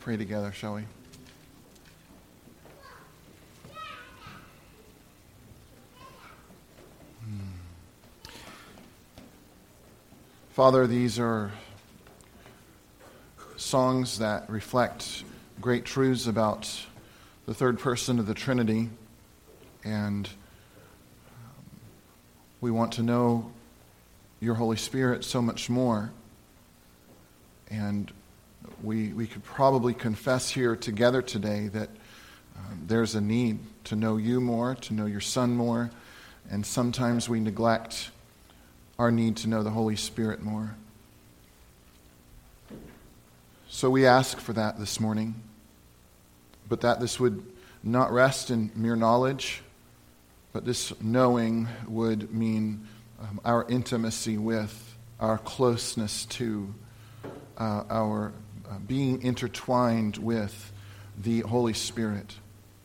pray together, shall we? Father, these are songs that reflect great truths about the third person of the Trinity, and we want to know your Holy Spirit so much more. And we could probably confess here together today that there's a need to know you more, to know your Son more, and sometimes we neglect our need to know the Holy Spirit more. So we ask for that this morning, but that this would not rest in mere knowledge, but this knowing would mean our intimacy with, our closeness to, our being intertwined with the Holy Spirit,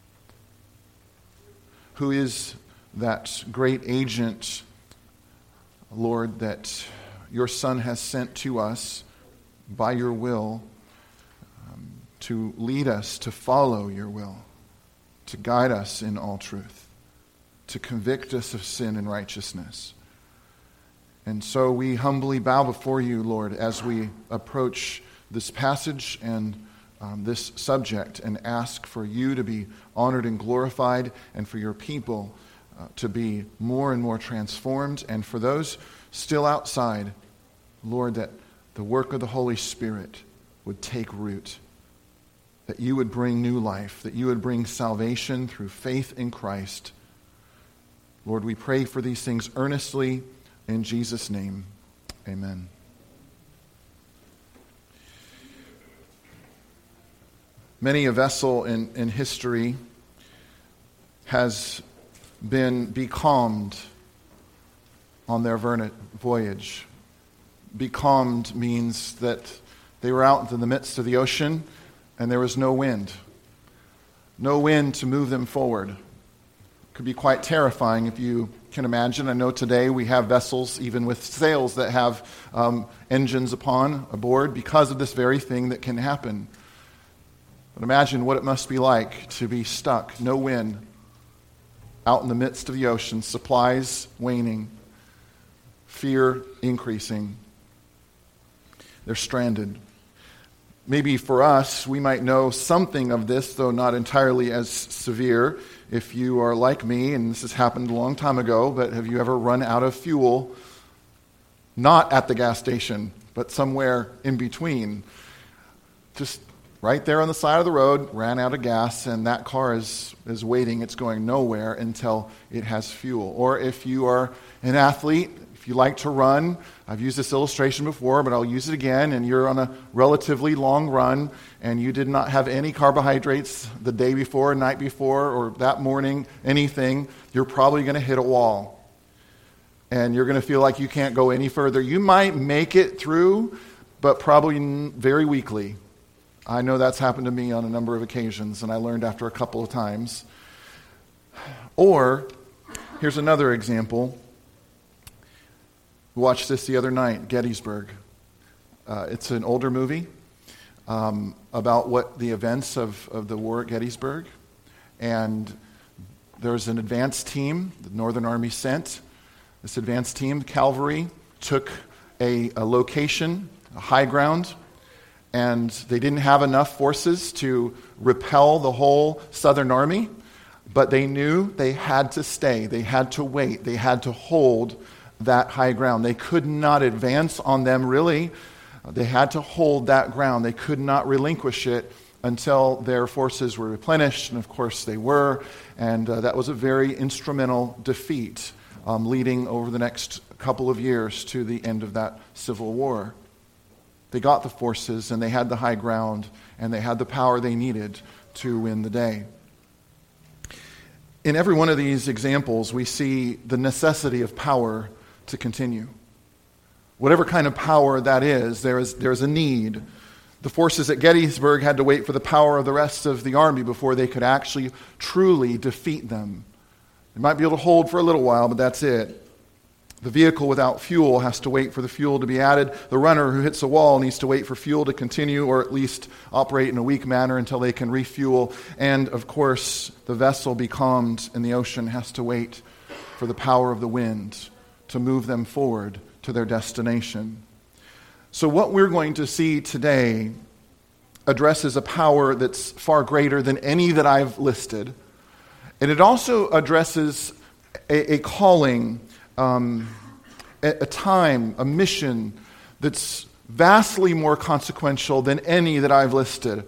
who is that great agent, Lord, that your Son has sent to us by your will to lead us to follow your will, to guide us in all truth, to convict us of sin and righteousness. And so we humbly bow before you, Lord, as we approach this passage and this subject, and ask for you to be honored and glorified, and for your people to be more and more transformed, and for those still outside, Lord, that the work of the Holy Spirit would take root, that you would bring new life, that you would bring salvation through faith in Christ. Lord, we pray for these things earnestly in Jesus' name. Amen. Many a vessel in history has been becalmed on their voyage. Becalmed means that they were out in the midst of the ocean and there was no wind. No wind to move them forward. It could be quite terrifying if you can imagine. I know today we have vessels even with sails that have engines aboard because of this very thing that can happen. But imagine what it must be like to be stuck, no wind, out in the midst of the ocean, supplies waning, fear increasing. They're stranded. Maybe for us, we might know something of this, though not entirely as severe. If you are like me, and this has happened a long time ago, but have you ever run out of fuel, not at the gas station, but somewhere in between? Just right there on the side of the road, ran out of gas, and that car is waiting. It's going nowhere until it has fuel. Or if you are an athlete, if you like to run, I've used this illustration before, but I'll use it again, and you're on a relatively long run, and you did not have any carbohydrates the day before, night before, or that morning, anything, you're probably going to hit a wall. And you're going to feel like you can't go any further. You might make it through, but probably very weakly. I know that's happened to me on a number of occasions, and I learned after a couple of times. Or, here's another example. We watched this the other night, Gettysburg. It's an older movie about what the events of the war at Gettysburg. And there's an advance team the Northern Army sent. This advance team, cavalry, took a location, a high ground, and they didn't have enough forces to repel the whole Southern Army, but they knew they had to stay, they had to wait, they had to hold that high ground. They could not advance on them, really. They had to hold that ground. They could not relinquish it until their forces were replenished, and of course they were, and that was a very instrumental defeat, leading over the next couple of years to the end of that Civil War. They got the forces, and they had the high ground, and they had the power they needed to win the day. In every one of these examples, we see the necessity of power to continue. Whatever kind of power that is, there's a need. The forces at Gettysburg had to wait for the power of the rest of the army before they could actually truly defeat them. They might be able to hold for a little while, but that's it. The vehicle without fuel has to wait for the fuel to be added. The runner who hits a wall needs to wait for fuel to continue, or at least operate in a weak manner until they can refuel. And, of course, the vessel becalmed in the ocean has to wait for the power of the wind to move them forward to their destination. So what we're going to see today addresses a power that's far greater than any that I've listed. And it also addresses a calling, a time, a mission that's vastly more consequential than any that I've listed.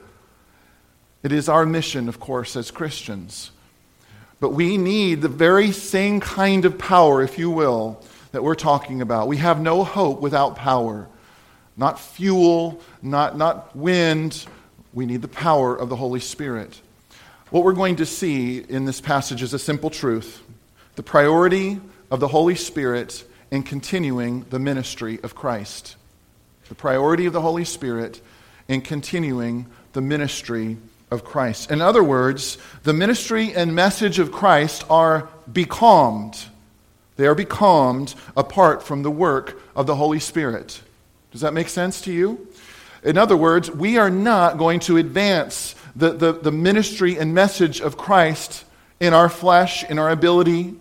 It is our mission, of course, as Christians. But we need the very same kind of power, if you will, that we're talking about. We have no hope without power. Not fuel, not wind. We need the power of the Holy Spirit. What we're going to see in this passage is a simple truth. The priority of the Holy Spirit in continuing the ministry of Christ. The priority of the Holy Spirit in continuing the ministry of Christ. In other words, the ministry and message of Christ are becalmed. They are becalmed apart from the work of the Holy Spirit. Does that make sense to you? In other words, we are not going to advance the ministry and message of Christ in our flesh, in our ability,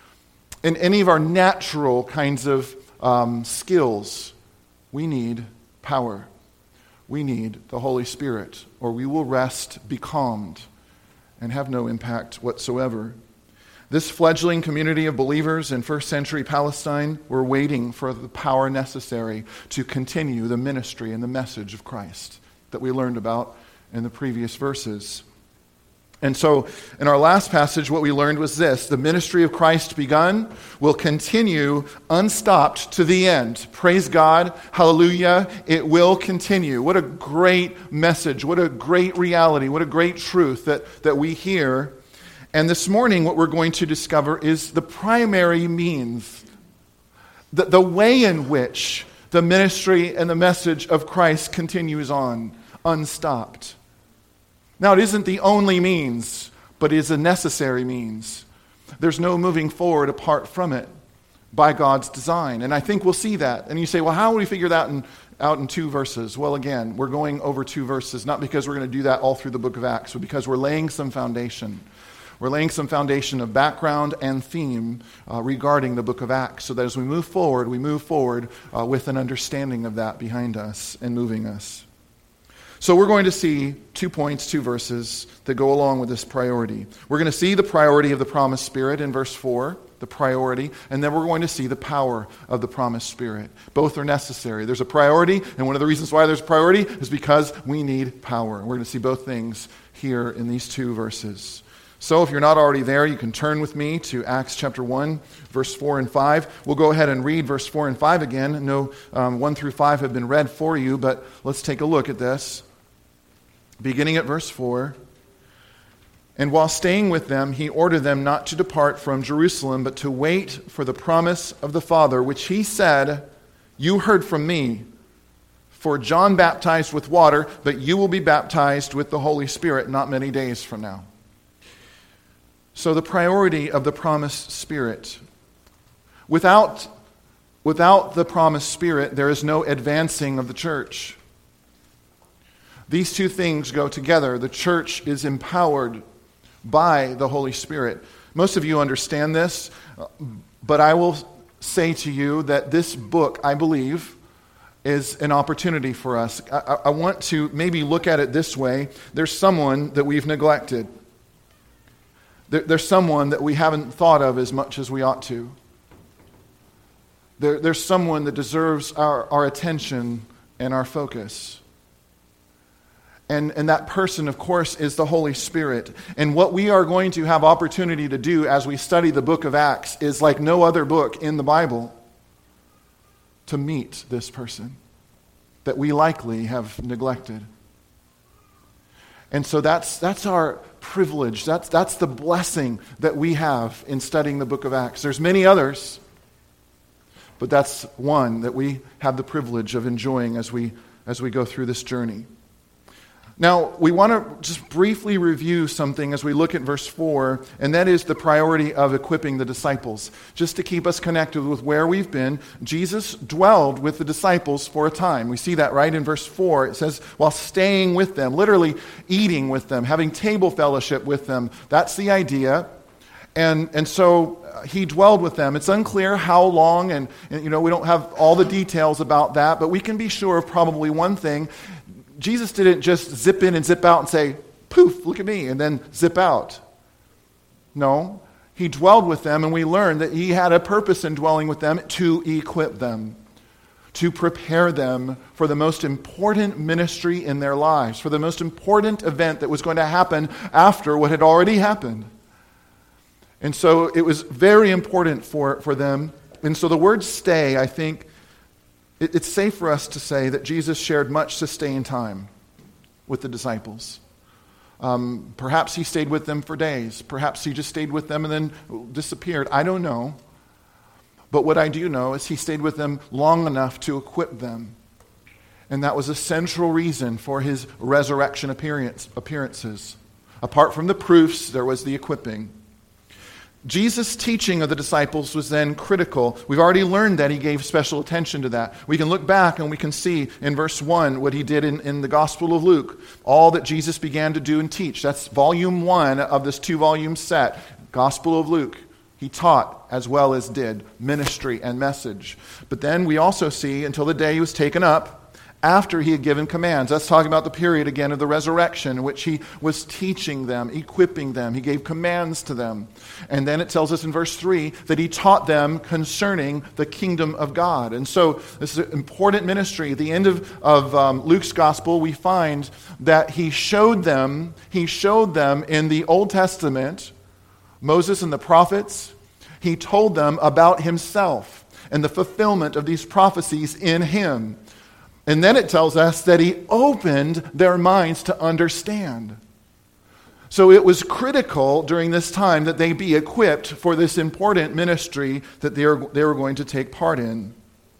in any of our natural kinds of skills. We need power. We need the Holy Spirit, or we will rest becalmed and have no impact whatsoever. This fledgling community of believers in first century Palestine were waiting for the power necessary to continue the ministry and the message of Christ that we learned about in the previous verses. And so, in our last passage, what we learned was this: the ministry of Christ begun will continue unstopped to the end. Praise God. Hallelujah. It will continue. What a great message. What a great reality. What a great truth that we hear. And this morning, what we're going to discover is the primary means, the way in which the ministry and the message of Christ continues on, unstopped. Now, it isn't the only means, but it is a necessary means. There's no moving forward apart from it by God's design. And I think we'll see that. And you say, well, how will we figure that out in 2 verses? Well, again, we're going over 2 verses, not because we're going to do that all through the book of Acts, but because we're laying some foundation. We're laying some foundation of background and theme regarding the book of Acts, so that as we move forward with an understanding of that behind us and moving us. So we're going to see 2 points, 2 verses that go along with this priority. We're going to see the priority of the promised Spirit in verse 4, the priority, and then we're going to see the power of the promised Spirit. Both are necessary. There's a priority, and one of the reasons why there's priority is because we need power. We're going to see both things here in these 2 verses. So if you're not already there, you can turn with me to Acts chapter 1, verse 4 and 5. We'll go ahead and read verse 4 and 5 again. No, 1 through 5 have been read for you, but let's take a look at this. Beginning at verse 4. And while staying with them, he ordered them not to depart from Jerusalem, but to wait for the promise of the Father, which he said, "You heard from me. For John baptized with water, but you will be baptized with the Holy Spirit not many days from now." So the priority of the promised Spirit. Without the promised Spirit, there is no advancing of the church. These 2 things go together. The church is empowered by the Holy Spirit. Most of you understand this, but I will say to you that this book, I believe, is an opportunity for us. I want to maybe look at it this way. There's someone that we've neglected. There's someone that we haven't thought of as much as we ought to. There's someone that deserves our attention and our focus. And that person, of course, is the Holy Spirit. And what we are going to have opportunity to do as we study the book of Acts is like no other book in the Bible, to meet this person that we likely have neglected. And so that's our privilege. That's the blessing that we have in studying the book of Acts. There's many others, but that's one that we have the privilege of enjoying as we go through this journey. Now, we want to just briefly review something as we look at verse 4, and that is the priority of equipping the disciples. Just to keep us connected with where we've been, Jesus dwelled with the disciples for a time. We see that right in verse 4. It says, while staying with them, literally eating with them, having table fellowship with them. That's the idea. And so he dwelled with them. It's unclear how long, and we don't have all the details about that, but we can be sure of probably one thing. Jesus didn't just zip in and zip out and say, poof, look at me, and then zip out. No, he dwelled with them, and we learned that he had a purpose in dwelling with them to equip them, to prepare them for the most important ministry in their lives, for the most important event that was going to happen after what had already happened. And so it was very important for them. And so the word stay, I think, it's safe for us to say that Jesus shared much sustained time with the disciples. Perhaps he stayed with them for days. Perhaps he just stayed with them and then disappeared. I don't know. But what I do know is he stayed with them long enough to equip them. And that was a central reason for his resurrection appearances. Apart from the proofs, there was the equipping. Jesus' teaching of the disciples was then critical. We've already learned that he gave special attention to that. We can look back and we can see in verse 1 what he did in the Gospel of Luke. All that Jesus began to do and teach. That's volume 1 of this 2-volume set. Gospel of Luke. He taught as well as did ministry and message. But then we also see until the day he was taken up, after he had given commands. That's talking about the period again of the resurrection in which he was teaching them, equipping them. He gave commands to them. And then it tells us in verse 3 that he taught them concerning the kingdom of God. And so this is an important ministry. At the end of Luke's gospel, we find that he showed them in the Old Testament, Moses and the prophets, he told them about himself and the fulfillment of these prophecies in him. And then it tells us that he opened their minds to understand. So it was critical during this time that they be equipped for this important ministry that they were going to take part in.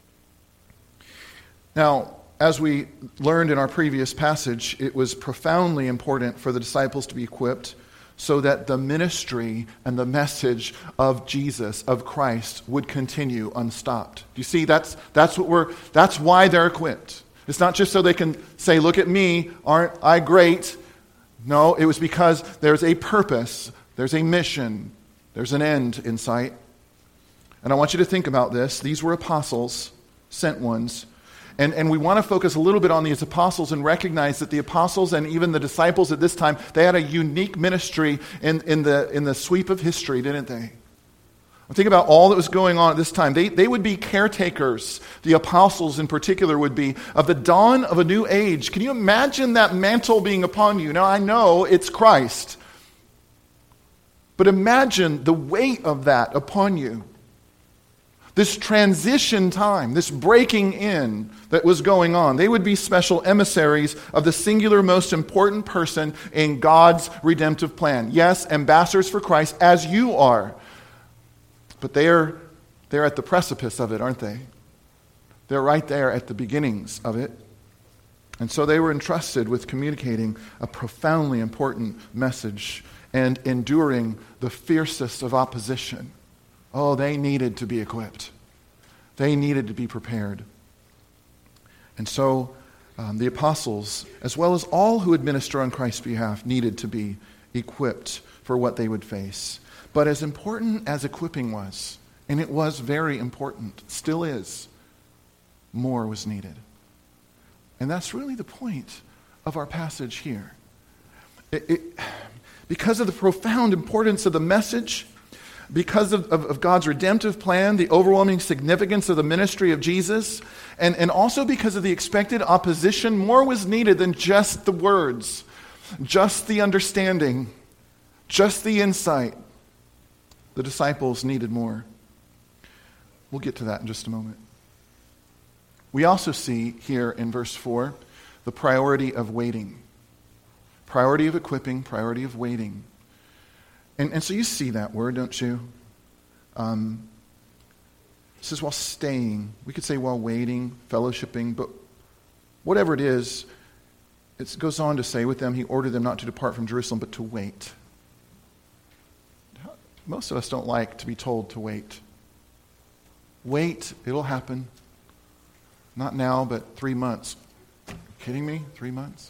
Now, as we learned in our previous passage, it was profoundly important for the disciples to be equipped so that the ministry and the message of Jesus, of Christ, would continue unstopped. You see, that's why they're equipped. It's not just so they can say, look at me, aren't I great? No, it was because there's a purpose, there's a mission, there's an end in sight. And I want you to think about this. These were apostles, sent ones. And we want to focus a little bit on these apostles and recognize that the apostles and even the disciples at this time, they had a unique ministry in the sweep of history, didn't they? Think about all that was going on at this time. They would be caretakers, the apostles in particular would be, of the dawn of a new age. Can you imagine that mantle being upon you? Now, I know it's Christ, but imagine the weight of that upon you. This transition time, this breaking in that was going on. They would be special emissaries of the singular most important person in God's redemptive plan. Yes, ambassadors for Christ, as you are. But they're at the precipice of it, aren't they? They're right there at the beginnings of it. And so they were entrusted with communicating a profoundly important message and enduring the fiercest of opposition. Oh, they needed to be equipped. They needed to be prepared. And so the apostles, as well as all who would minister on Christ's behalf, needed to be equipped for what they would face. But as important as equipping was, and it was very important, still is, more was needed. And that's really the point of our passage here. Because of the profound importance of the message, because of God's redemptive plan, the overwhelming significance of the ministry of Jesus, and also because of the expected opposition, more was needed than just the words, just the understanding, just the insight. The disciples needed more. We'll get to that in just a moment. We also see here in verse 4 the priority of waiting. Priority of equipping, priority of waiting. And so you see that word, don't you? It says while staying. We could say while waiting, fellowshipping, but whatever it is, It goes on to say, with them he ordered them not to depart from Jerusalem, but to wait. Most of us don't like to be told to wait. Wait, it'll happen. Not now, but 3 months. Are you kidding me? 3 months?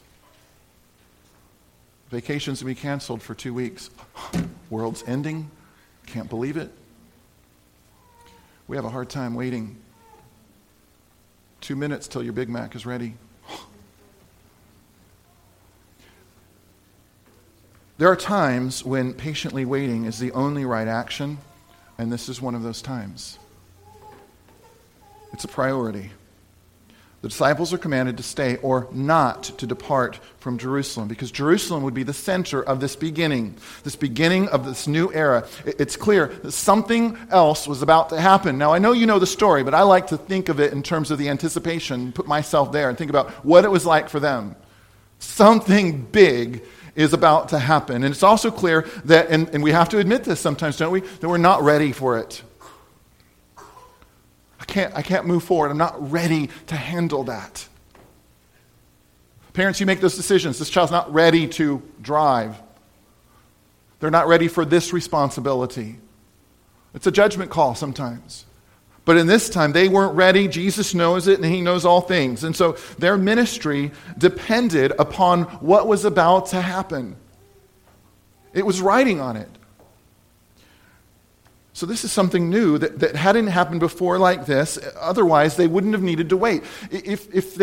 Vacations to be canceled for 2 weeks. World's ending. Can't believe it. We have a hard time waiting. 2 minutes till your Big Mac is ready. There are times when patiently waiting is the only right action, and this is one of those times. It's a priority. The disciples are commanded to stay or not to depart from Jerusalem, because Jerusalem would be the center of this beginning of this new era. It's clear that something else was about to happen. Now, I know you know the story, but I like to think of it in terms of the anticipation, put myself there and think about what it was like for them. Something big is about to happen. And it's also clear that, and we have to admit this sometimes, don't we, that we're not ready for it. I can't move forward. I'm not ready to handle that. Parents, you make those decisions. This child's not ready to drive. They're not ready for this responsibility. It's a judgment call sometimes. But in this time, they weren't ready. Jesus knows it, and he knows all things. And so their ministry depended upon what was about to happen. It was riding on it. So this is something new that hadn't happened before like this. Otherwise, they wouldn't have needed to wait. If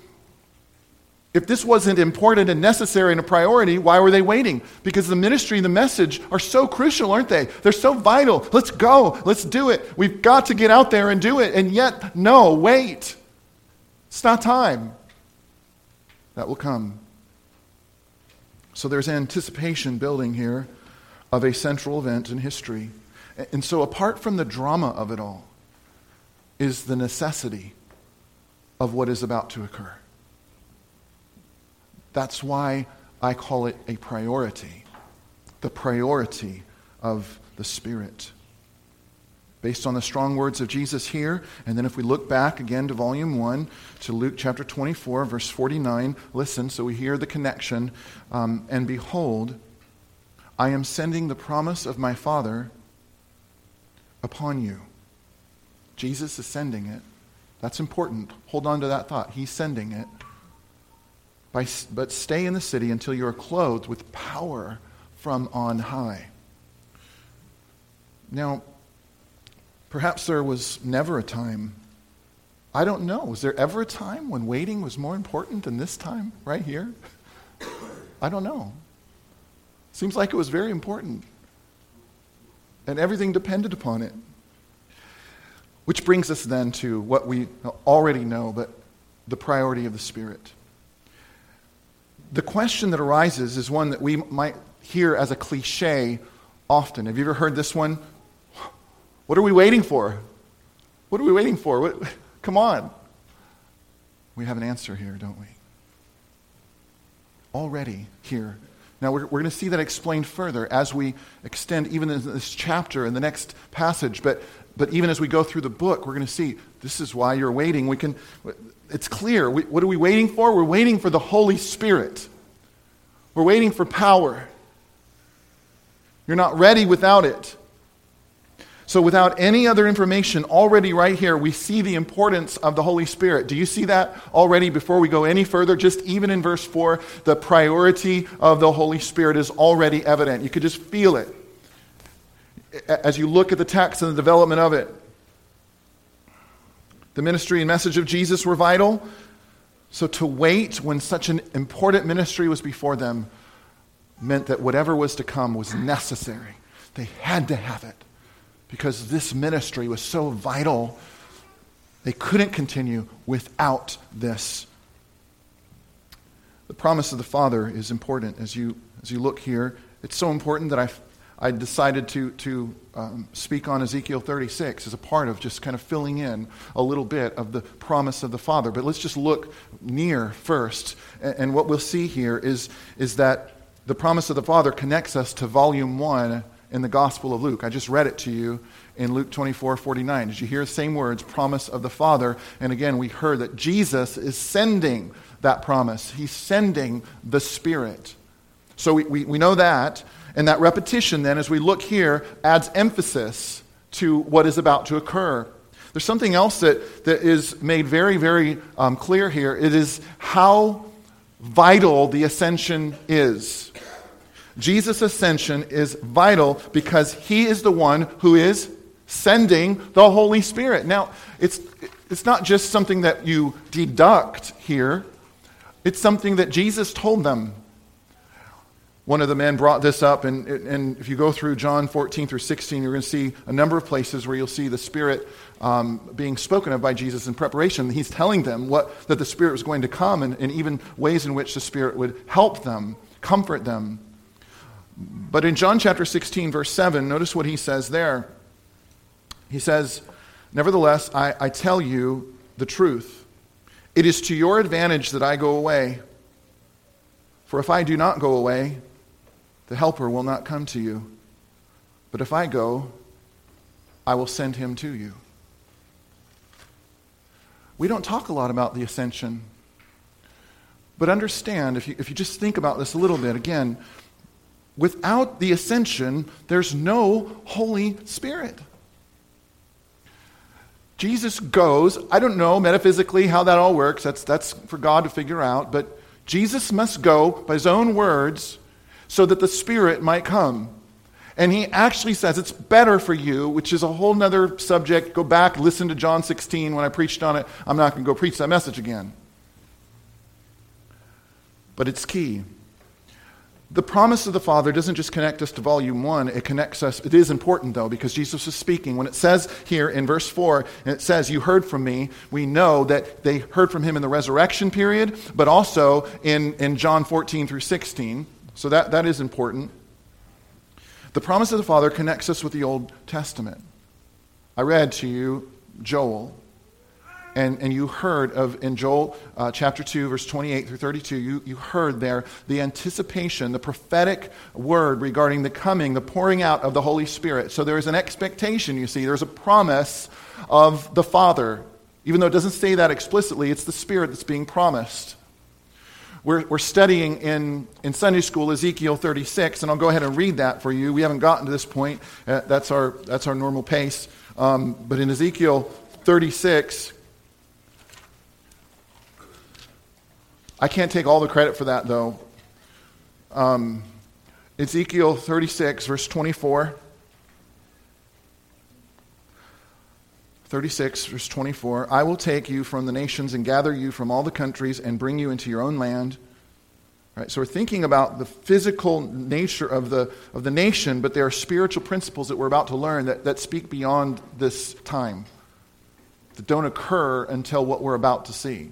this wasn't important and necessary and a priority, why were they waiting? Because the ministry and the message are so crucial, aren't they? They're so vital. Let's go. Let's do it. We've got to get out there and do it. And yet, no, wait. It's not time. That will come. So there's anticipation building here of a central event in history. And so apart from the drama of it all is the necessity of what is about to occur. That's why I call it a priority. The priority of the Spirit. Based on the strong words of Jesus here, and then if we look back again to volume 1, to Luke chapter 24, verse 49, listen, so we hear the connection. And behold, I am sending the promise of my Father upon you. Jesus is sending it. That's important. Hold on to that thought. He's sending it. But stay in the city until you are clothed with power from on high. Now, perhaps there was never a time. I don't know. Was there ever a time when waiting was more important than this time right here? I don't know. Seems like it was very important. And everything depended upon it. Which brings us then to what we already know, but the priority of the Spirit. The question that arises is one that we might hear as a cliche often. Have you ever heard this one? What are we waiting for? What are we waiting for? Come on. We have an answer here, don't we? Already here. Now, we're going to see that explained further as we extend even in this chapter and the next passage. But even as we go through the book, we're going to see this is why you're waiting. It's clear. What are we waiting for? We're waiting for the Holy Spirit. We're waiting for power. You're not ready without it. So without any other information, already right here, we see the importance of the Holy Spirit. Do you see that already before we go any further? Just even in verse 4, the priority of the Holy Spirit is already evident. You could just feel it as you look at the text and the development of it. The ministry and message of Jesus were vital. So to wait when such an important ministry was before them meant that whatever was to come was necessary. They had to have it. Because this ministry was so vital, they couldn't continue without this. The promise of the Father is important as you look here. It's so important that I decided to speak on Ezekiel 36 as a part of just kind of filling in a little bit of the promise of the Father. But let's just look near first. And what we'll see here is that the promise of the Father connects us to volume 1 in the Gospel of Luke. I just read it to you in Luke 24:49. Did you hear the same words, promise of the Father? And again, we heard that Jesus is sending that promise. He's sending the Spirit. So we know that. And that repetition then, as we look here, adds emphasis to what is about to occur. There's something else that is made very, very clear here. It is how vital the ascension is. Jesus' ascension is vital because he is the one who is sending the Holy Spirit. Now, it's not just something that you deduct here. It's something that Jesus told them. One of the men brought this up, and if you go through John 14 through 16, you're going to see a number of places where you'll see the Spirit being spoken of by Jesus in preparation. He's telling them that the Spirit was going to come, and even ways in which the Spirit would help them, comfort them. But in John chapter 16, verse 7, notice what he says there. He says, "Nevertheless, I tell you the truth. It is to your advantage that I go away. For if I do not go away, the Helper will not come to you. But if I go, I will send him to you." We don't talk a lot about the ascension. But understand, if you just think about this a little bit, again, without the ascension, there's no Holy Spirit. Jesus goes. I don't know metaphysically how that all works. That's for God to figure out. But Jesus must go by his own words so that the Spirit might come. And he actually says it's better for you, which is a whole nother subject. Go back, listen to John 16 when I preached on it. I'm not going to go preach that message again. But it's key. The promise of the Father doesn't just connect us to volume 1, it connects us. It is important, though, because Jesus is speaking. When it says here in verse 4, and it says, "You heard from me," we know that they heard from him in the resurrection period, but also in John 14 through 16. So that is important. The promise of the Father connects us with the Old Testament. I read to you Joel. And you heard of, in Joel chapter 2, verse 28 through 32, you heard there the anticipation, the prophetic word regarding the coming, the pouring out of the Holy Spirit. So there is an expectation, you see. There's a promise of the Father. Even though it doesn't say that explicitly, it's the Spirit that's being promised. We're studying in Sunday school Ezekiel 36, and I'll go ahead and read that for you. We haven't gotten to this point. That's our normal pace. But in Ezekiel 36... I can't take all the credit for that, though. Ezekiel 36, verse 24. 36, verse 24. "I will take you from the nations and gather you from all the countries and bring you into your own land." All right, so we're thinking about the physical nature of the nation, but there are spiritual principles that we're about to learn that speak beyond this time, that don't occur until what we're about to see.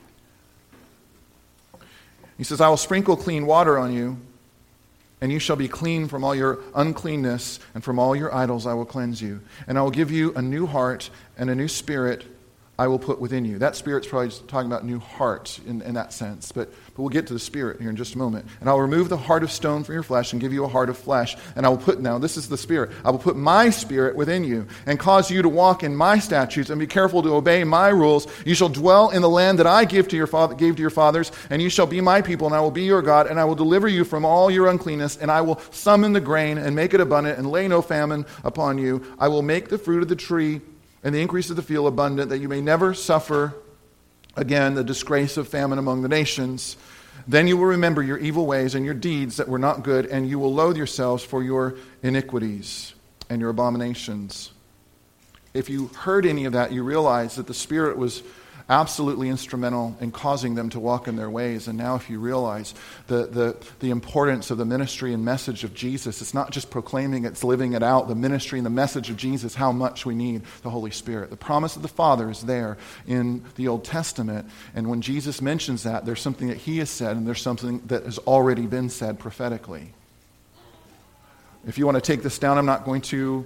He says, "I will sprinkle clean water on you, and you shall be clean from all your uncleanness, and from all your idols I will cleanse you. And I will give you a new heart, and a new spirit I will put within you." That spirit's probably talking about new heart in that sense, but we'll get to the Spirit here in just a moment. "And I will remove the heart of stone from your flesh and give you a heart of flesh. And I will put," now this is the Spirit, "I will put my Spirit within you and cause you to walk in my statutes and be careful to obey my rules. You shall dwell in the land that I gave to your fathers, and you shall be my people, and I will be your God, and I will deliver you from all your uncleanness, and I will summon the grain and make it abundant and lay no famine upon you. I will make the fruit of the tree and the increase of the field abundant, that you may never suffer again the disgrace of famine among the nations. Then you will remember your evil ways and your deeds that were not good, and you will loathe yourselves for your iniquities and your abominations." If you heard any of that, you realize that the Spirit was absolutely instrumental in causing them to walk in their ways. And now if you realize the importance of the ministry and message of Jesus, it's not just proclaiming, it's living it out. The ministry and the message of Jesus, how much we need the Holy Spirit. The promise of the Father is there in the Old Testament. And when Jesus mentions that, there's something that he has said, and there's something that has already been said prophetically. If you want to take this down, I'm not going to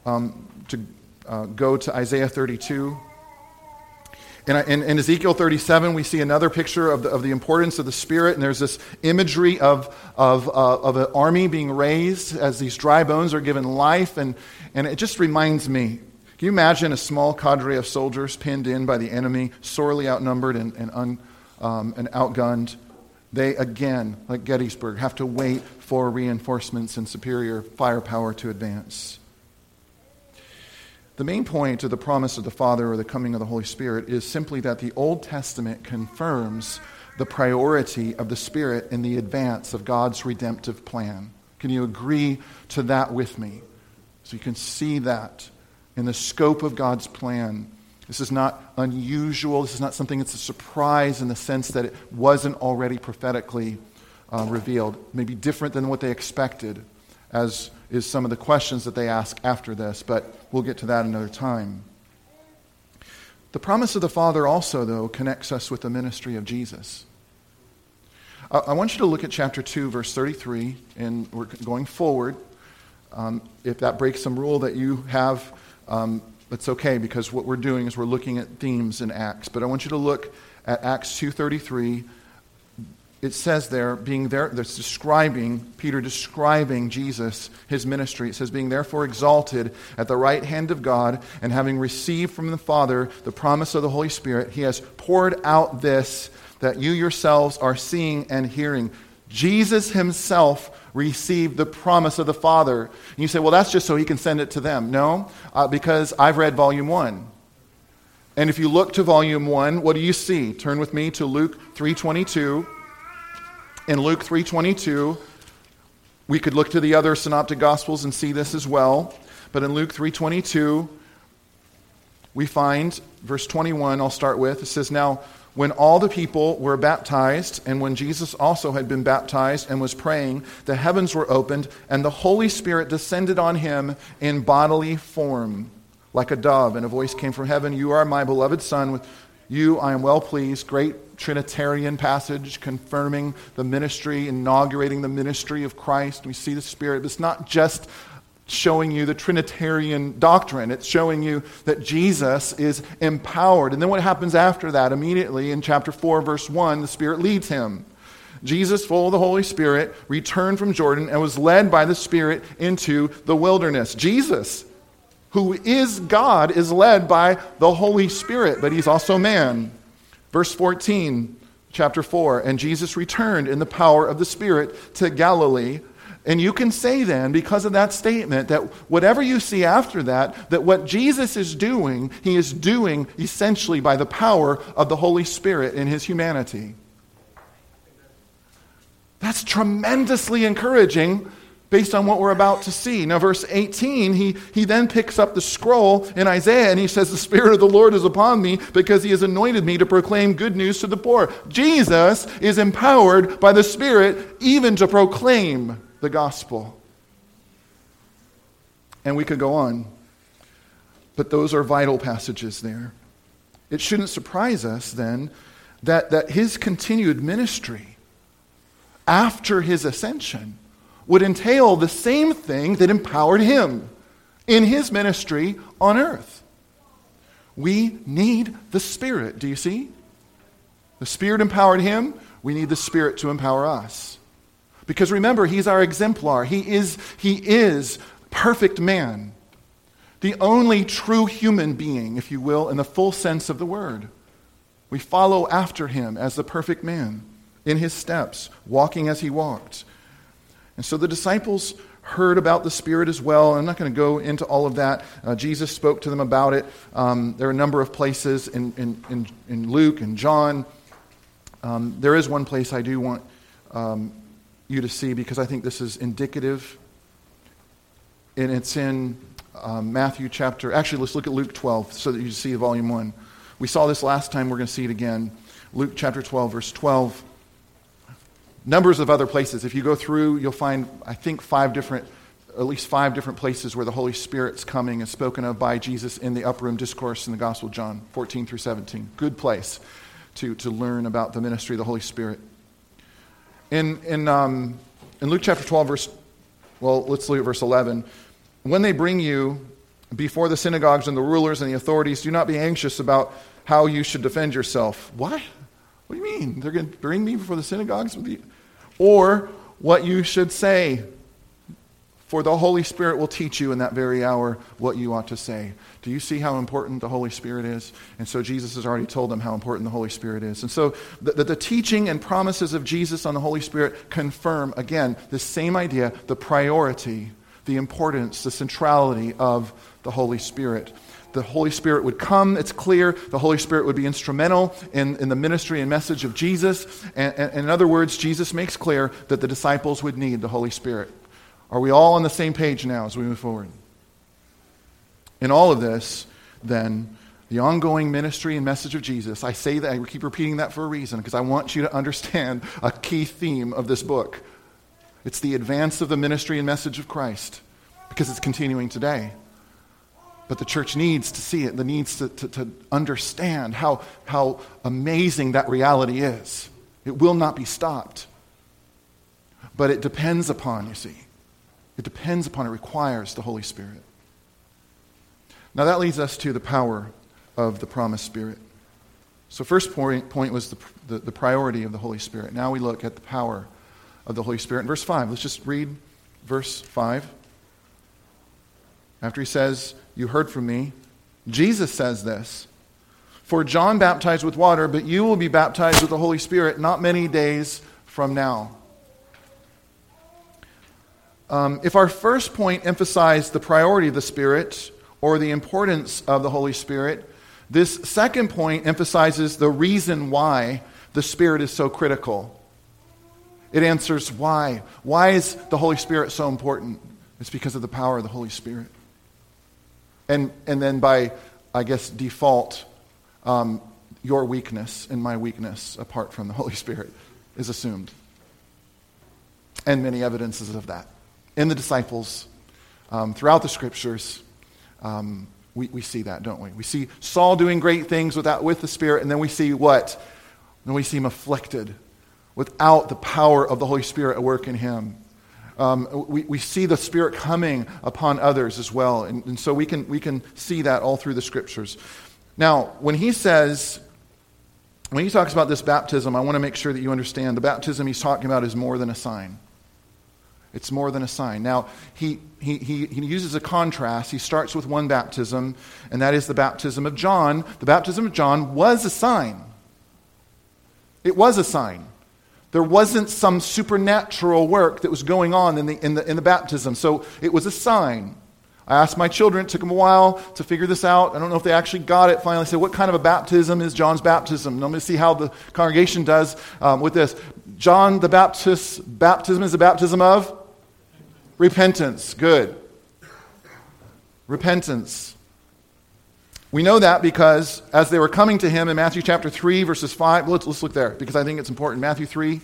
go to Isaiah 32. In Ezekiel 37, we see another picture of the importance of the Spirit, and there's this imagery of an army being raised as these dry bones are given life, and it just reminds me, can you imagine a small cadre of soldiers pinned in by the enemy, sorely outnumbered and and outgunned, they again, like Gettysburg, have to wait for reinforcements and superior firepower to advance. The main point of the promise of the Father or the coming of the Holy Spirit is simply that the Old Testament confirms the priority of the Spirit in the advance of God's redemptive plan. Can you agree to that with me? So you can see that in the scope of God's plan. This is not unusual. This is not something that's a surprise in the sense that it wasn't already prophetically revealed. Maybe different than what they expected, as is some of the questions that they ask after this, but we'll get to that another time. The promise of the Father also, though, connects us with the ministry of Jesus. I want you to look at chapter 2, verse 33, and we're going forward. If that breaks some rule that you have, it's okay, because what we're doing is we're looking at themes in Acts. But I want you to look at Acts 2:33. It says there, that's Peter describing Jesus, his ministry. It says, being therefore exalted at the right hand of God, and having received from the Father the promise of the Holy Spirit, he has poured out this that you yourselves are seeing and hearing. Jesus himself received the promise of the Father. And you say, well, that's just so he can send it to them. No, because I've read volume 1. And if you look to volume 1, what do you see? Turn with me to Luke 3:22. In Luke 3:22, we could look to the other synoptic gospels and see this as well. But in Luke 3:22, we find, verse 21, I'll start with, it says, now, when all the people were baptized, and when Jesus also had been baptized and was praying, the heavens were opened, and the Holy Spirit descended on him in bodily form, like a dove. And a voice came from heaven, you are my beloved Son, with you I am well pleased. Great Trinitarian passage confirming the ministry, inaugurating the ministry of Christ. We see the Spirit, but it's not just showing you the Trinitarian doctrine. It's showing you that Jesus is empowered. And then what happens after that? Immediately in chapter 4, verse 1, the Spirit leads him. Jesus, full of the Holy Spirit, returned from Jordan and was led by the Spirit into the wilderness. Jesus, who is God, is led by the Holy Spirit, but he's also man. Verse 14, chapter 4, and Jesus returned in the power of the Spirit to Galilee. And you can say then, because of that statement, that whatever you see after that, that what Jesus is doing, he is doing essentially by the power of the Holy Spirit in his humanity. That's tremendously encouraging based on what we're about to see. Now, verse 18, he then picks up the scroll in Isaiah and he says, the Spirit of the Lord is upon me because he has anointed me to proclaim good news to the poor. Jesus is empowered by the Spirit even to proclaim the gospel. And we could go on, but those are vital passages there. It shouldn't surprise us then that his continued ministry after his ascension would entail the same thing that empowered him in his ministry on earth. We need the Spirit. Do you see? The Spirit empowered him. We need the Spirit to empower us. Because remember, he's our exemplar. He is perfect man. The only true human being, if you will, in the full sense of the word. We follow after him as the perfect man in his steps, walking as he walked. And so the disciples heard about the Spirit as well. I'm not going to go into all of that. Jesus spoke to them about it. There are a number of places in Luke and John. There is one place I do want you to see, because I think this is indicative. And it's in Matthew chapter... Actually, let's look at Luke 12 so that you see volume 1. We saw this last time. We're going to see it again. Luke chapter 12, verse 12. Numbers of other places. If you go through, you'll find, I think, at least five different places where the Holy Spirit's coming is spoken of by Jesus in the upper room discourse in the Gospel of John, 14 through 17. Good place to learn about the ministry of the Holy Spirit. In Luke chapter 12, let's look at verse 11. When they bring you before the synagogues and the rulers and the authorities, do not be anxious about how you should defend yourself. What? What do you mean? They're going to bring me before the synagogues? Or what you should say. for the Holy Spirit will teach you in that very hour what you ought to say. Do you see how important the Holy Spirit is? And so Jesus has already told them how important the Holy Spirit is. And so the teaching and promises of Jesus on the Holy Spirit confirm, again, this same idea, the priority, the importance, the centrality of the Holy Spirit. The Holy Spirit would come, it's clear. The Holy Spirit would be instrumental in the ministry and message of Jesus. And in other words, Jesus makes clear that the disciples would need the Holy Spirit. Are we all on the same page now as we move forward? In all of this, then, the ongoing ministry and message of Jesus, I say that, I keep repeating that for a reason, because I want you to understand a key theme of this book. It's the advance of the ministry and message of Christ, because it's continuing today. But the church needs to see it, needs to understand how amazing that reality is. It will not be stopped. But it depends upon, you see. It depends upon, it requires the Holy Spirit. Now that leads us to the power of the promised Spirit. So first point was the priority of the Holy Spirit. Now we look at the power of the Holy Spirit. In verse 5, let's just read verse 5. After he says, "You heard from me," Jesus says this, "For John baptized with water, but you will be baptized with the Holy Spirit not many days from now." If our first point emphasized the priority of the Spirit or the importance of the Holy Spirit, this second point emphasizes the reason why the Spirit is so critical. It answers why. Why is the Holy Spirit so important? It's because of the power of the Holy Spirit. And then by, I guess, default, your weakness and my weakness apart from the Holy Spirit is assumed. And many evidences of that. In the disciples, throughout the Scriptures, we see that, don't we? We see Saul doing great things with the Spirit, and then we see what? Then we see him afflicted without the power of the Holy Spirit at work in him. We see the Spirit coming upon others as well. And so we can see that all through the Scriptures. Now, when he talks about this baptism, I want to make sure that you understand the baptism he's talking about is more than a sign. It's more than a sign. Now, he uses a contrast. He starts with one baptism, and that is the baptism of John. The baptism of John was a sign. It was a sign. There wasn't some supernatural work that was going on in the baptism. So it was a sign. I asked my children, it took them a while to figure this out. I don't know if they actually got it. Finally, I said, what kind of a baptism is John's baptism? And I'm going to see how the congregation does with this. John the Baptist's baptism is a baptism of repentance. Good. Repentance. We know that because as they were coming to him in Matthew chapter 3, verses 5, let's look there because I think it's important. Matthew 3.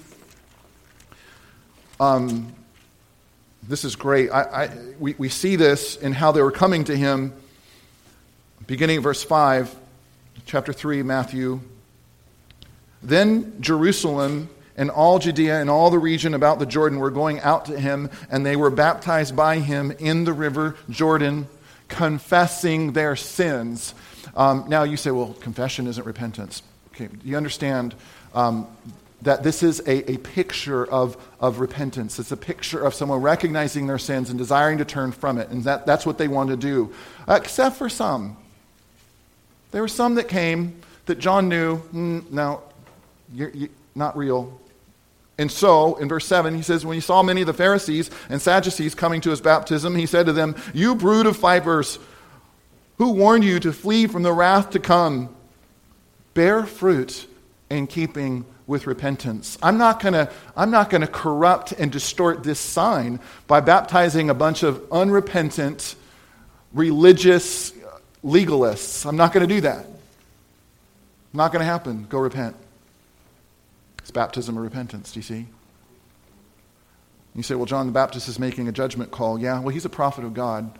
This is great. We see this in how they were coming to him, beginning at verse 5, chapter 3, Matthew. Then Jerusalem and all Judea and all the region about the Jordan were going out to him, and they were baptized by him in the river Jordan, confessing their sins. Now you say, well, confession isn't repentance. Okay, do you understand that this is a picture of repentance? It's a picture of someone recognizing their sins and desiring to turn from it. And that's what they want to do. Except for some. There were some that came that John knew, no, you're not real. And so, in verse 7, he says, when he saw many of the Pharisees and Sadducees coming to his baptism, he said to them, "You brood of vipers, who warned you to flee from the wrath to come? Bear fruit in keeping with repentance." I'm not going to corrupt and distort this sign by baptizing a bunch of unrepentant, religious legalists. I'm not going to do that. Not going to happen. Go repent. It's baptism of repentance, do you see? You say, well, John the Baptist is making a judgment call. Yeah, well, he's a prophet of God,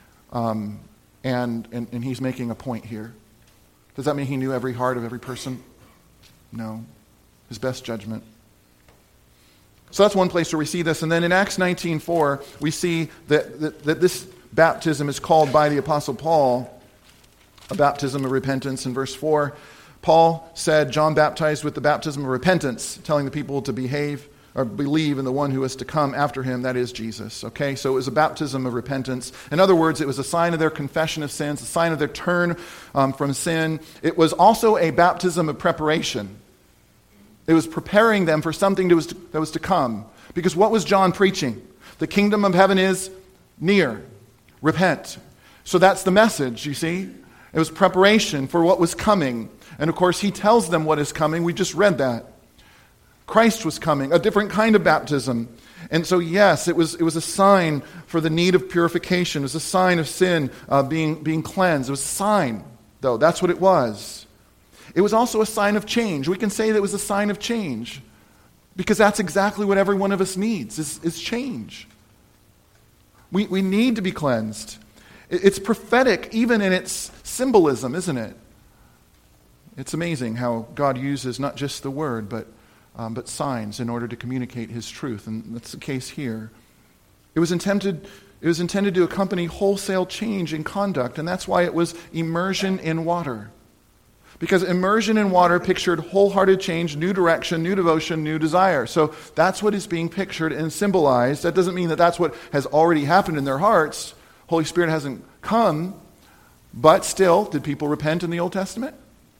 and he's making a point here. Does that mean he knew every heart of every person? No. His best judgment. So that's one place where we see this. And then in Acts 19:4, we see that this baptism is called by the Apostle Paul a baptism of repentance. In verse 4, Paul said, John baptized with the baptism of repentance, telling the people to behave or believe in the one who is to come after him, that is Jesus. Okay, so it was a baptism of repentance. In other words, it was a sign of their confession of sins, a sign of their turn from sin. It was also a baptism of preparation. It was preparing them for something that was to come. Because what was John preaching? The kingdom of heaven is near. Repent. So that's the message, you see. It was preparation for what was coming. And of course, he tells them what is coming. We just read that. Christ was coming, a different kind of baptism. And so, yes, it was a sign for the need of purification. It was a sign of sin being cleansed. It was a sign, though. That's what it was. It was also a sign of change. We can say that it was a sign of change because that's exactly what every one of us needs, is change. We need to be cleansed. It's prophetic even in its symbolism, isn't it? It's amazing how God uses not just the word, but signs in order to communicate his truth, and that's the case here. It was intended to accompany wholesale change in conduct, and that's why it was immersion in water. Because immersion in water pictured wholehearted change, new direction, new devotion, new desire. So that's what is being pictured and symbolized. That doesn't mean that that's what has already happened in their hearts. Holy Spirit hasn't come, but still, did people repent in the Old Testament?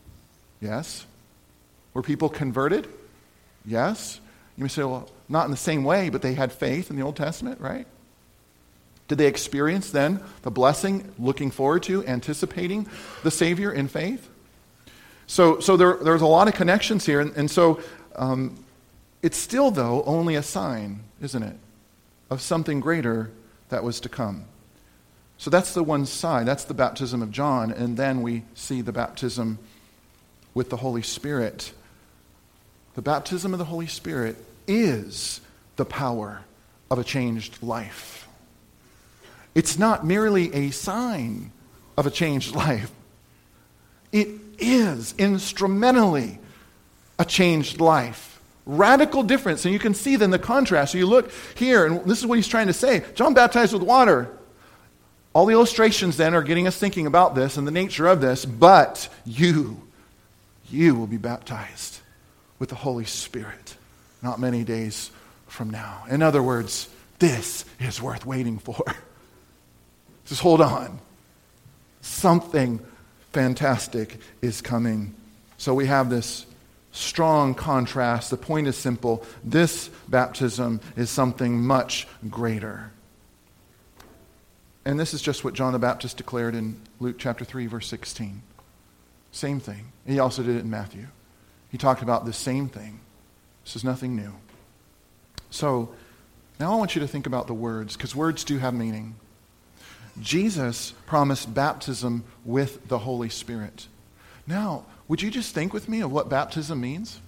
Yes. Were people converted? Yes. You may say, well, not in the same way, but they had faith in the Old Testament, right? Did they experience then the blessing, looking forward to, anticipating the Savior in faith? So there's a lot of connections here, and so it's still, though, only a sign, isn't it, of something greater that was to come. So that's the one side. That's the baptism of John, and then we see the baptism with the Holy Spirit. The baptism of the Holy Spirit is the power of a changed life. It's not merely a sign of a changed life. It is instrumentally a changed life. Radical difference. And you can see then the contrast. So you look here, and this is what he's trying to say. John baptized with water. All the illustrations then are getting us thinking about this and the nature of this. But you will be baptized with the Holy Spirit not many days from now. In other words, this is worth waiting for. Just hold on. Something fantastic is coming. So we have this strong contrast. The point is simple. This baptism is something much greater. And this is just what John the Baptist declared in Luke chapter 3, verse 16. Same thing. He also did it in Matthew. He talked about the same thing. This is nothing new. So now I want you to think about the words, because words do have meaning. Jesus promised baptism with the Holy Spirit. Now, would you just think with me of what baptism means?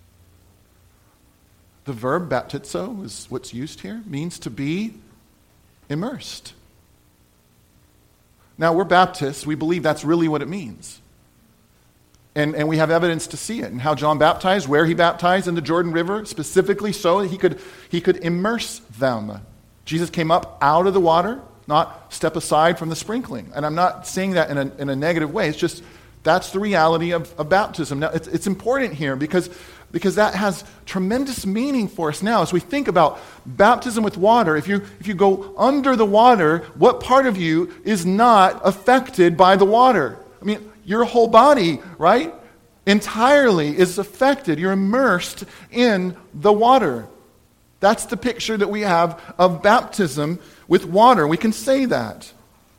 The verb baptizo is what's used here, means to be immersed. Now, we're Baptists. We believe that's really what it means. And we have evidence to see it. And how John baptized, where he baptized in the Jordan River, specifically so that he could immerse them. Jesus came up out of the water, not step aside from the sprinkling. And I'm not saying that in a negative way. It's just that's the reality of baptism. Now, it's important here because that has tremendous meaning for us now. As we think about baptism with water, if you go under the water, what part of you is not affected by the water? I mean, your whole body, right, entirely is affected. You're immersed in the water. That's the picture that we have of baptism with water. We can say that.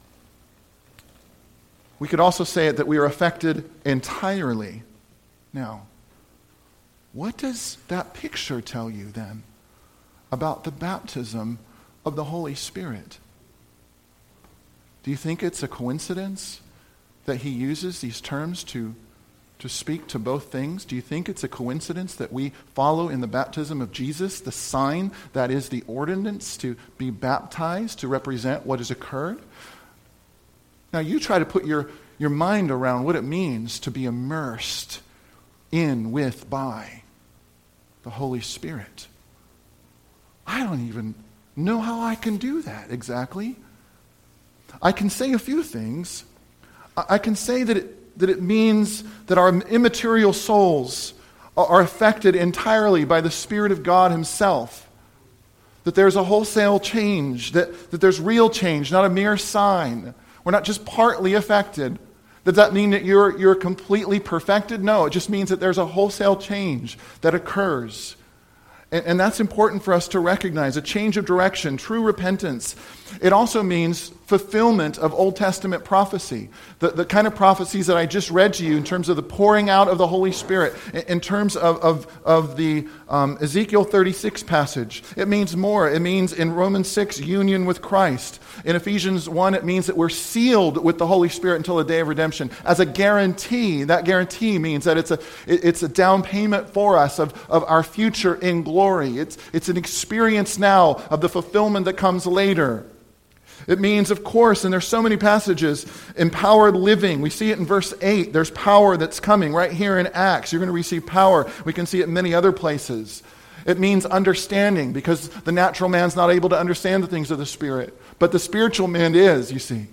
We could also say it that we are affected entirely. Now, what does that picture tell you then about the baptism of the Holy Spirit? Do you think it's a coincidence that he uses these terms to speak to both things? Do you think it's a coincidence that we follow in the baptism of Jesus the sign that is the ordinance to be baptized to represent what has occurred? Now you try to put your mind around what it means to be immersed in, with, by the Holy Spirit. I don't even know how I can do that exactly. I can say a few things. I can say that it means that our immaterial souls are affected entirely by the Spirit of God Himself. That there's a wholesale change, that there's real change, not a mere sign. We're not just partly affected. Does that mean that you're completely perfected? No, it just means that there's a wholesale change that occurs. And that's important for us to recognize, a change of direction, true repentance. It also means fulfillment of Old Testament prophecy. The kind of prophecies that I just read to you in terms of the pouring out of the Holy Spirit, in terms of the Ezekiel 36 passage. It means more. It means in Romans 6, union with Christ. In Ephesians 1, it means that we're sealed with the Holy Spirit until the day of redemption. As a guarantee, that guarantee means that it's a down payment for us of our future in glory. It's an experience now of the fulfillment that comes later. It means, of course, and there's so many passages, empowered living. We see it in verse 8. There's power that's coming right here in Acts. You're going to receive power. We can see it in many other places. It means understanding, because the natural man's not able to understand the things of the Spirit. But the spiritual man is, you see.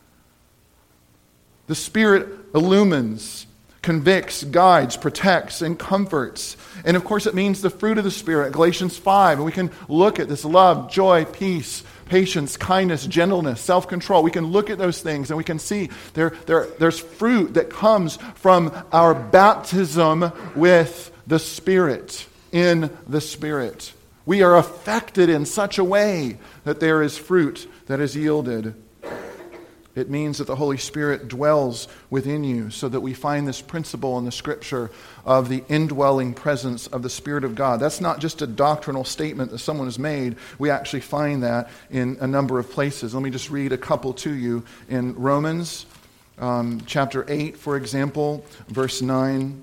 The Spirit illumines, convicts, guides, protects, and comforts. And of course it means the fruit of the Spirit, Galatians 5. And we can look at this: love, joy, peace, patience, kindness, gentleness, self-control. We can look at those things and we can see there's fruit that comes from our baptism with the Spirit, in the Spirit. We are affected in such a way that there is fruit that is yielded. It means that the Holy Spirit dwells within you, so that we find this principle in the Scripture of the indwelling presence of the Spirit of God. That's not just a doctrinal statement that someone has made. We actually find that in a number of places. Let me just read a couple to you. In Romans chapter 8, for example, verse 9.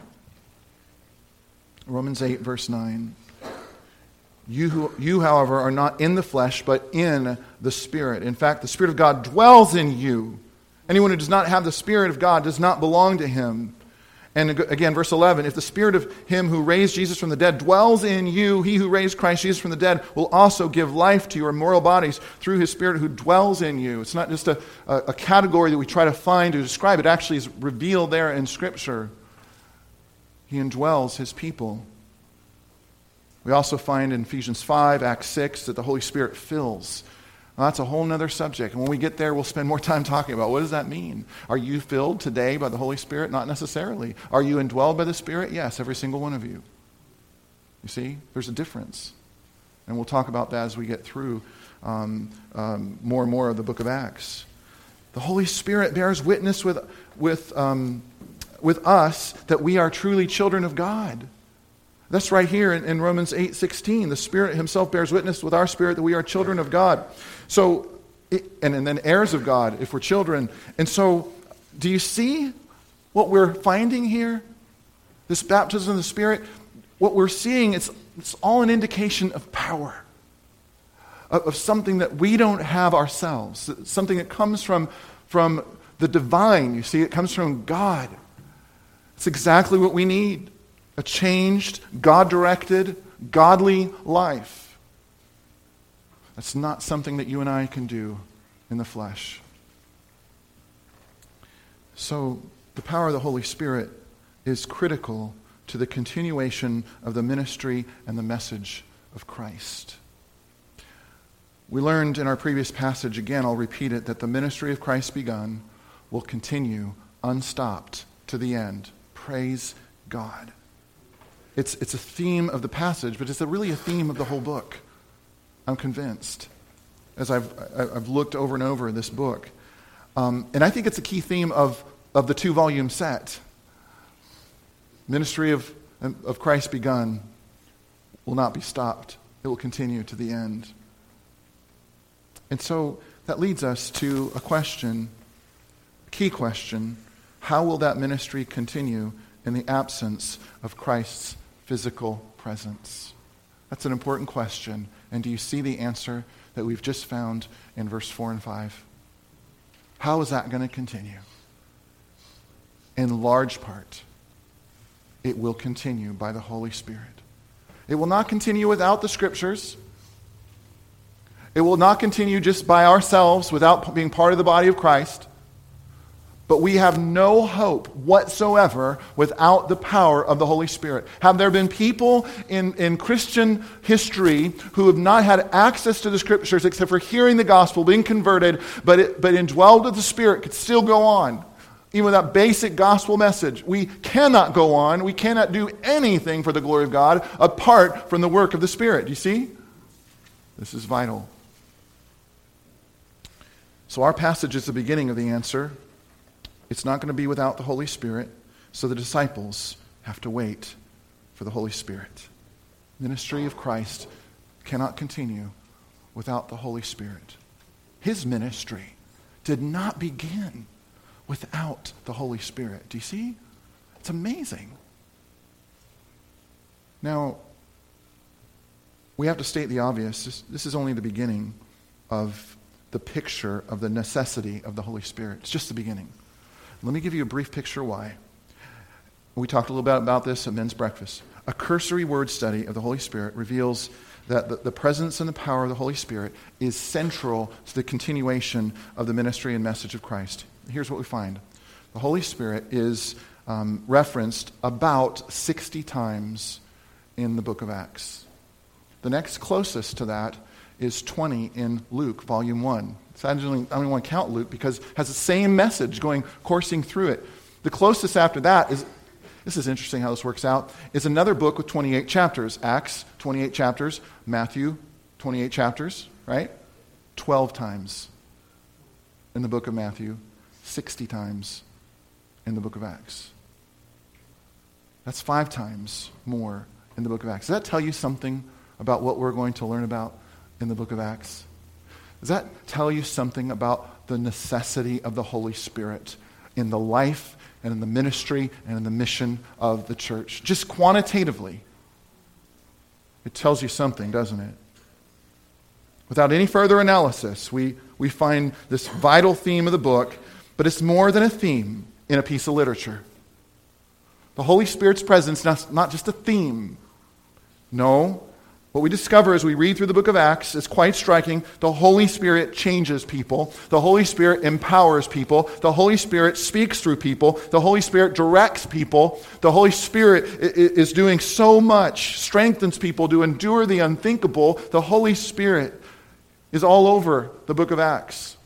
Romans 8, verse 9. You, however, are not in the flesh, but in the Spirit. In fact, the Spirit of God dwells in you. Anyone who does not have the Spirit of God does not belong to Him. And again, verse 11, if the Spirit of Him who raised Jesus from the dead dwells in you, He who raised Christ Jesus from the dead will also give life to your mortal bodies through His Spirit who dwells in you. It's not just a category that we try to find to describe. It actually is revealed there in Scripture. He indwells His people. We also find in Ephesians 5, Acts 6, that the Holy Spirit fills. Well, that's a whole other subject. And when we get there, we'll spend more time talking about what does that mean. Are you filled today by the Holy Spirit? Not necessarily. Are you indwelled by the Spirit? Yes, every single one of you. You see, there's a difference. And we'll talk about that as we get through more and more of the book of Acts. The Holy Spirit bears witness with us that we are truly children of God. That's right here in Romans 8:16. The Spirit Himself bears witness with our spirit that we are children of God. So, and then heirs of God if we're children. And so, do you see what we're finding here? This baptism of the Spirit, what we're seeing, it's all an indication of power. Of something that we don't have ourselves. Something that comes from the divine. You see, it comes from God. It's exactly what we need. A changed, God-directed, godly life. That's not something that you and I can do in the flesh. So, the power of the Holy Spirit is critical to the continuation of the ministry and the message of Christ. We learned in our previous passage, again, I'll repeat it, that the ministry of Christ begun will continue unstopped to the end. Praise God. It's a theme of the passage, but it's really a theme of the whole book. I'm convinced, as I've looked over and over this book. And I think it's a key theme of the 2-volume set. Ministry of Christ begun will not be stopped. It will continue to the end. And so that leads us to a question, a key question. How will that ministry continue in the absence of Christ's physical presence? That's an important question. And do you see the answer that we've just found in verse 4 and 5? How is that going to continue? In large part, it will continue by the Holy Spirit. It will not continue without the Scriptures. It will not continue just by ourselves without being part of the body of Christ. But we have no hope whatsoever without the power of the Holy Spirit. Have there been people in Christian history who have not had access to the Scriptures except for hearing the gospel, being converted, but indwelled with the Spirit, could still go on? Even with that basic gospel message. We cannot go on. We cannot do anything for the glory of God apart from the work of the Spirit. Do you see? This is vital. So our passage is the beginning of the answer. It's not going to be without the Holy Spirit, so the disciples have to wait for the Holy Spirit. The ministry of Christ cannot continue without the Holy Spirit. His ministry did not begin without the Holy Spirit. Do you see? It's amazing. Now, we have to state the obvious. This is only the beginning of the picture of the necessity of the Holy Spirit. It's just the beginning. Let me give you a brief picture why. We talked a little bit about this at men's breakfast. A cursory word study of the Holy Spirit reveals that the presence and the power of the Holy Spirit is central to the continuation of the ministry and message of Christ. Here's what we find. The Holy Spirit is referenced about 60 times in the book of Acts. The next closest to that is 20 in Luke, volume 1. I don't even want to count Luke because it has the same message coursing through it. The closest after that is, this is interesting how this works out, is another book with 28 chapters. Acts, 28 chapters. Matthew, 28 chapters, right? 12 times in the book of Matthew. 60 times in the book of Acts. That's 5 times more in the book of Acts. Does that tell you something about what we're going to learn about in the book of Acts? Does that tell you something about the necessity of the Holy Spirit in the life and in the ministry and in the mission of the church? Just quantitatively, it tells you something, doesn't it? Without any further analysis, we find this vital theme of the book, but it's more than a theme in a piece of literature. The Holy Spirit's presence is not just a theme. No. What we discover as we read through the book of Acts is quite striking. The Holy Spirit changes people. The Holy Spirit empowers people. The Holy Spirit speaks through people. The Holy Spirit directs people. The Holy Spirit is doing so much, strengthens people to endure the unthinkable. The Holy Spirit is all over the book of Acts.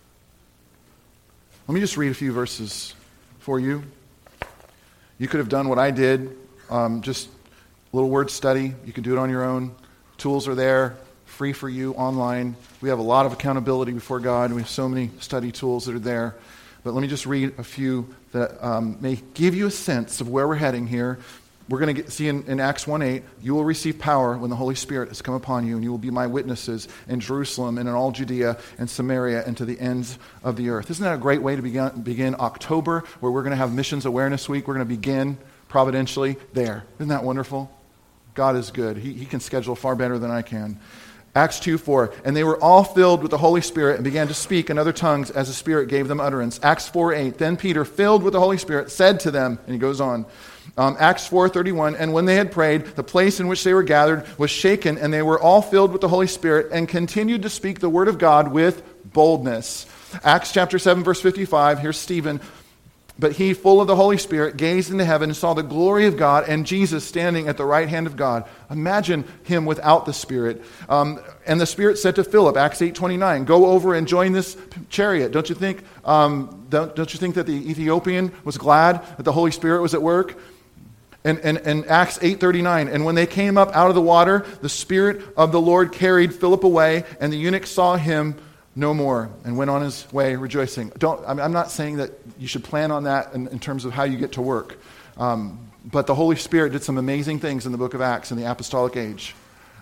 Let me just read a few verses for you. You could have done what I did, just a little word study. You can do it on your own. Tools are there, free for you online. We have a lot of accountability before God. We have so many study tools that are there. But let me just read a few that may give you a sense of where we're heading here. We're going to see in Acts 1:8, you will receive power when the Holy Spirit has come upon you, and you will be my witnesses in Jerusalem and in all Judea and Samaria and to the ends of the earth. Isn't that a great way to begin October, where we're going to have Missions Awareness Week? We're going to begin providentially there. Isn't that wonderful? God is good. He can schedule far better than I can. Acts 2:4, and they were all filled with the Holy Spirit and began to speak in other tongues as the Spirit gave them utterance. Acts 4:8, then Peter, filled with the Holy Spirit, said to them, and he goes on, Acts 4:31, and when they had prayed, the place in which they were gathered was shaken, and they were all filled with the Holy Spirit and continued to speak the word of God with boldness. Acts chapter 7, verse 55, here's Stephen. But he, full of the Holy Spirit, gazed into heaven and saw the glory of God and Jesus standing at the right hand of God. Imagine him without the Spirit. And the Spirit said to Philip, Acts 8:29, go over and join this chariot. Don't you think that the Ethiopian was glad that the Holy Spirit was at work? And Acts 8:39, and when they came up out of the water, the Spirit of the Lord carried Philip away, and the eunuch saw him no more and went on his way rejoicing. I'm not saying that you should plan on that in terms of how you get to work. But the Holy Spirit did some amazing things in the book of Acts in the apostolic age.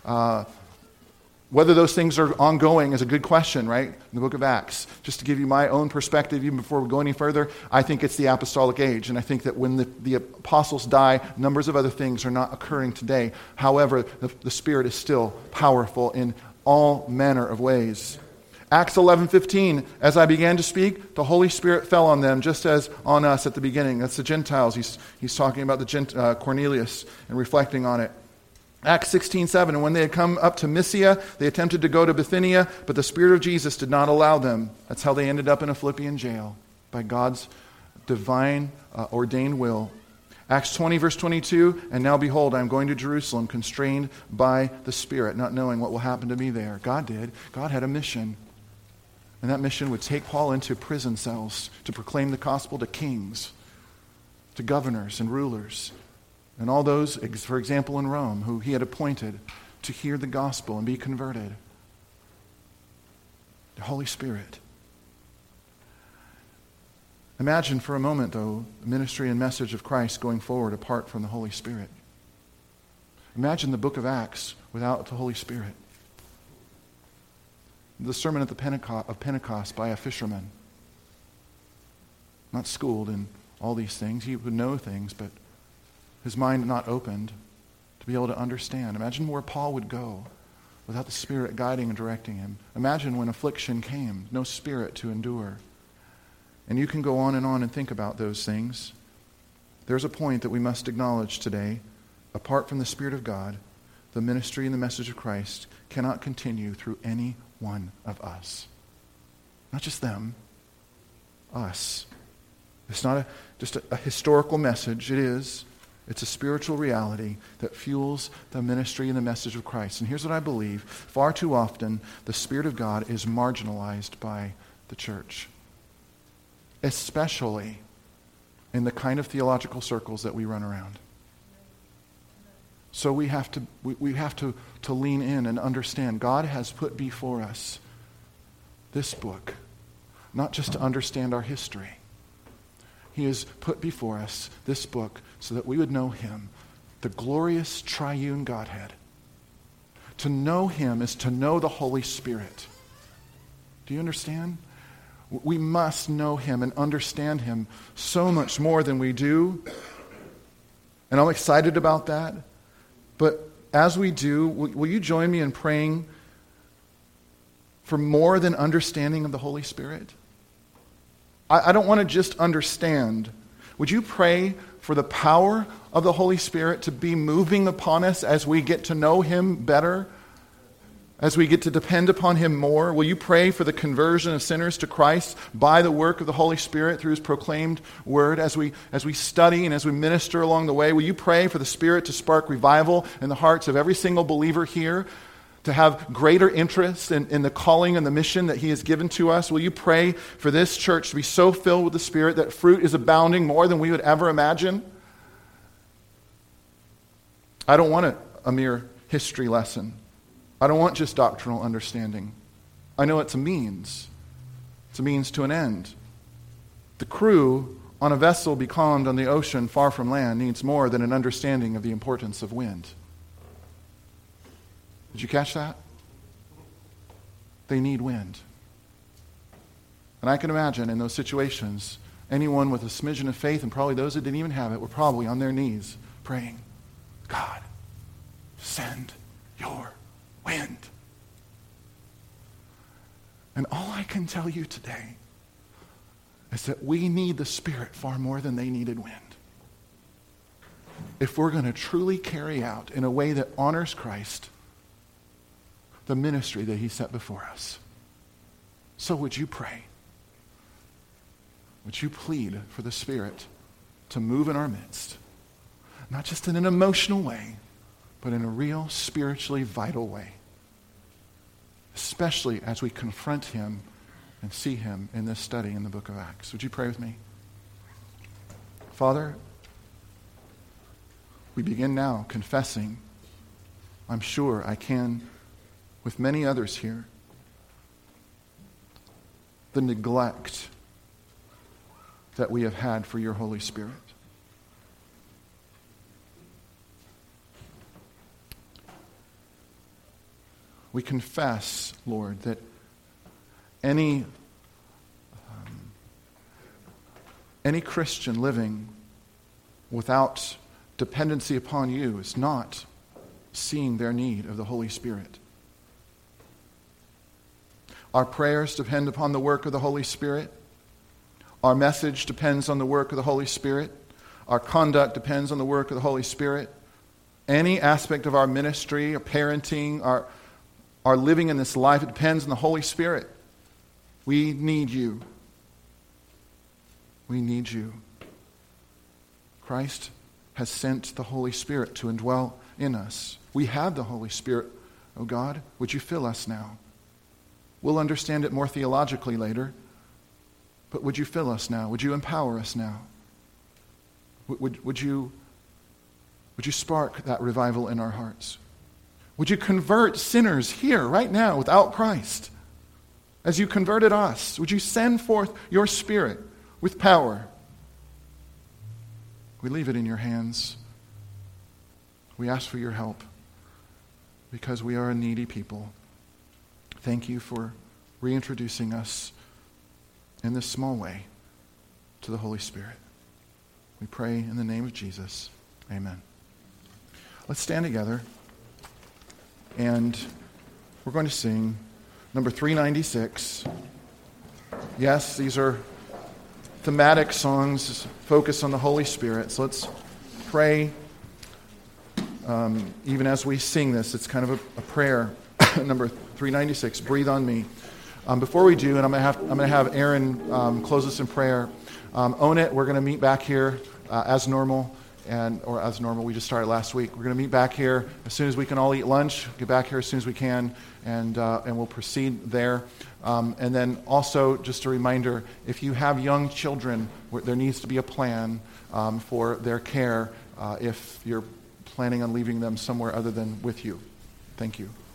Whether those things are ongoing is a good question, right? In the book of Acts. Just to give you my own perspective, even before we go any further, I think it's the apostolic age. And I think that when the apostles die, numbers of other things are not occurring today. However, the Spirit is still powerful in all manner of ways. Acts 11:15, as I began to speak, the Holy Spirit fell on them, just as on us at the beginning. That's the Gentiles. He's talking about the Cornelius and reflecting on it. Acts 16:7, and when they had come up to Mysia, they attempted to go to Bithynia, but the Spirit of Jesus did not allow them. That's how they ended up in a Philippian jail, by God's divine ordained will. Acts 20, verse 22, and now behold, I am going to Jerusalem, constrained by the Spirit, not knowing what will happen to me there. God did. God had a mission. And that mission would take Paul into prison cells to proclaim the gospel to kings, to governors and rulers, and all those, for example, in Rome, who he had appointed to hear the gospel and be converted. The Holy Spirit. Imagine for a moment, though, the ministry and message of Christ going forward apart from the Holy Spirit. Imagine the book of Acts without the Holy Spirit. The sermon at the Pentecost by a fisherman. Not schooled in all these things. He would know things, but his mind not opened to be able to understand. Imagine where Paul would go without the Spirit guiding and directing him. Imagine when affliction came, no Spirit to endure. And you can go on and think about those things. There's a point that we must acknowledge today. Apart from the Spirit of God, the ministry and the message of Christ cannot continue through any one of us. Not just them, us. It's not just a historical message. It is. It's a spiritual reality that fuels the ministry and the message of Christ. And here's what I believe. Far too often, the Spirit of God is marginalized by the church. Especially in the kind of theological circles that we run around. So we have to lean in and understand God has put before us this book, not just to understand our history. He has put before us this book so that we would know Him, the glorious triune Godhead. To know Him is to know the Holy Spirit. Do you understand? We must know Him and understand Him so much more than we do. And I'm excited about that. But as we do, will you join me in praying for more than understanding of the Holy Spirit? I don't want to just understand. Would you pray for the power of the Holy Spirit to be moving upon us as we get to know Him better? As we get to depend upon Him more? Will you pray for the conversion of sinners to Christ by the work of the Holy Spirit through His proclaimed word? As we study and as we minister along the way, will you pray for the Spirit to spark revival in the hearts of every single believer here? To have greater interest in the calling and the mission that He has given to us? Will you pray for this church to be so filled with the Spirit that fruit is abounding more than we would ever imagine? I don't want a mere history lesson. I don't want just doctrinal understanding. I know it's a means. It's a means to an end. The crew on a vessel becalmed on the ocean far from land needs more than an understanding of the importance of wind. Did you catch that? They need wind. And I can imagine in those situations, anyone with a smidgen of faith, and probably those that didn't even have it, were probably on their knees praying, God, send your wind. And all I can tell you today is that we need the Spirit far more than they needed wind. If we're going to truly carry out in a way that honors Christ the ministry that He set before us. So would you pray? Would you plead for the Spirit to move in our midst? Not just in an emotional way, but in a real, spiritually vital way. Especially as we confront Him and see Him in this study in the book of Acts. Would you pray with me? Father, we begin now confessing, I'm sure I can, with many others here, the neglect that we have had for your Holy Spirit. We confess, Lord, that any Christian living without dependency upon you is not seeing their need of the Holy Spirit. Our prayers depend upon the work of the Holy Spirit. Our message depends on the work of the Holy Spirit. Our conduct depends on the work of the Holy Spirit. Any aspect of our ministry, our parenting, our living in this life, it depends on the Holy Spirit. We need you. We need you. Christ has sent the Holy Spirit to indwell in us. We have the Holy Spirit. Oh God, would you fill us now? We'll understand it more theologically later, but would you fill us now? Would you empower us now? Would you spark that revival in our hearts? Would you convert sinners here, right now, without Christ? As you converted us, would you send forth your Spirit with power? We leave it in your hands. We ask for your help because we are a needy people. Thank you for reintroducing us in this small way to the Holy Spirit. We pray in the name of Jesus. Amen. Let's stand together, and we're going to sing number 396. Yes, these are thematic songs, focus on the Holy Spirit. So let's pray even as we sing this. It's kind of a prayer. Number 396, Breathe on Me. Before we do, and I'm going to have Aaron close us in prayer. Own it. We're going to meet back here as normal, we just started last week. We're going to meet back here as soon as we can all eat lunch. Get back here as soon as we can, and we'll proceed there. And then also, just a reminder: if you have young children, there needs to be a plan for their care if you're planning on leaving them somewhere other than with you. Thank you.